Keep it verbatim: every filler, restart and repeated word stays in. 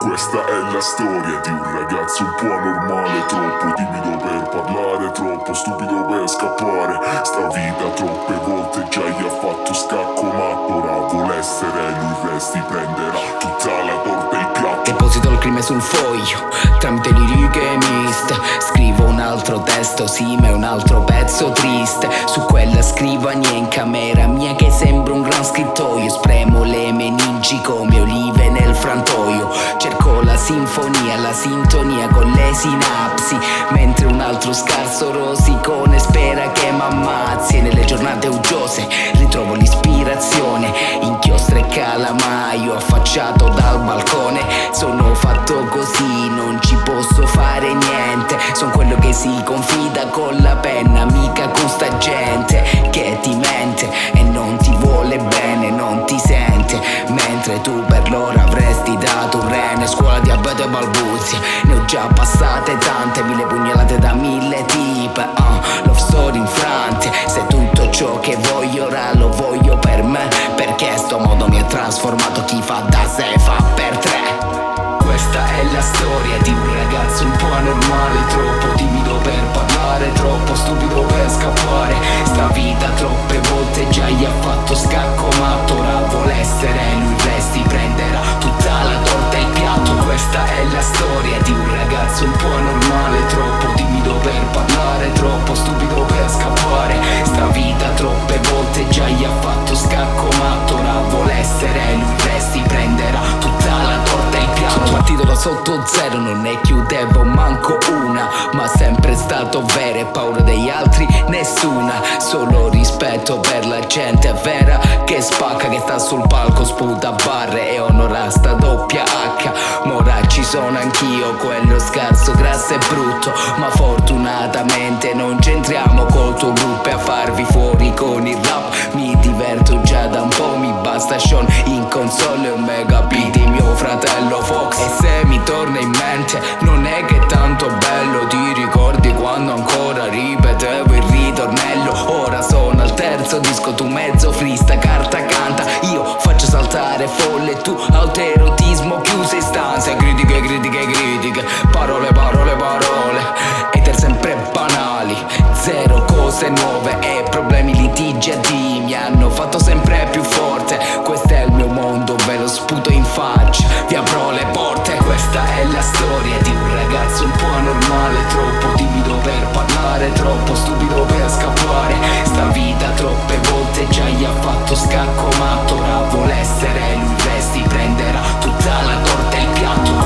Questa è la storia di un ragazzo un po' anormale, troppo timido per parlare, troppo stupido per scappare. Sta vita troppe volte già gli ha fatto scacco, ma ora vuole essere lui, resti prenderà tutta la torta e il piatto. Deposito il crimine sul foglio, tramite liriche miste. Scrivo un altro testo, sì, ma è un altro pezzo triste. Su quella scrivania in camera mia che sembra un gran scrittoio. Spremo le meningi come olive nel frantoio. Cerco la sinfonia, la sintonia con le sinapsi, mentre un altro scarso rosicone spera che m'ammazzi. E nelle giornate uggiose ritrovo l'ispirazione, inchiostro e calamaio affacciato dal balcone. Sono fatto così, non ci posso fare niente. Sono quello che si confida con la penna, mica con sta gente che ti mente e non ti vuole bene, non ti sente. Mentre tu per loro avresti dato un rene. Scuola, diabete e balbuzie, ne ho già passate tante, mille pugnalate da mille tipe. uh, Love story infrante, se tutto ciò che voglio ora lo voglio per me, perché sto modo mi ha trasformato. Chi fa da sé fa per tre. Questa è la storia di un ragazzo un po' anormale, troppo timido per parlare, troppo stupido per scappare. Sta vita troppe volte già gli ha fatto scacco, ma ora vuole essere lui, resti prenderà tutta la torta e il piatto. Questa è la storia di un ragazzo un po' anormale, troppo timido per parlare, troppo stupido per scappare. Sta vita troppe volte già gli ha fatto scacco, ma ora vuole essere lui, resti prenderà tutta la torta e il piatto. Partito da sotto zero, non ne chiudevo manco una, ma sempre stato vero e paura degli altri nessuna. Solo rispetto per la gente vera che spacca, che sta sul palco, sputa barre e onora sta doppia H. Ma ora ci sono anch'io, quello scarso, grasso e brutto, ma fortunatamente non c'entriamo col tuo gruppo. E a farvi fuori con il rap mi diverto già da un po', mi basta Sean in console e un megabit di mio fratello Fox. E se mi torna in mente non è che è tanto bello, ti ricordi quando ancora ripetevo il ritornello? Ora sono al terzo disco, tu mezzo frista, carta canta, io faccio saltare folle, tu autoerotismo chiuso in stanze. Critiche, critiche, critiche, parole, parole, parole, hater sempre banali, zero cose nuove e problemi litigiati mi hanno fatto sempre più forte. Questo è il mio mondo, ve lo sputo in faccia, vi apro le porte. Questa è la storia di un ragazzo un po' anormale, troppo timido per parlare, troppo stupido per scappare. Sta vita troppe volte già gli ha fatto scacco, ma ora vuole essere lui, resti prenderà tutta la torta e il piatto.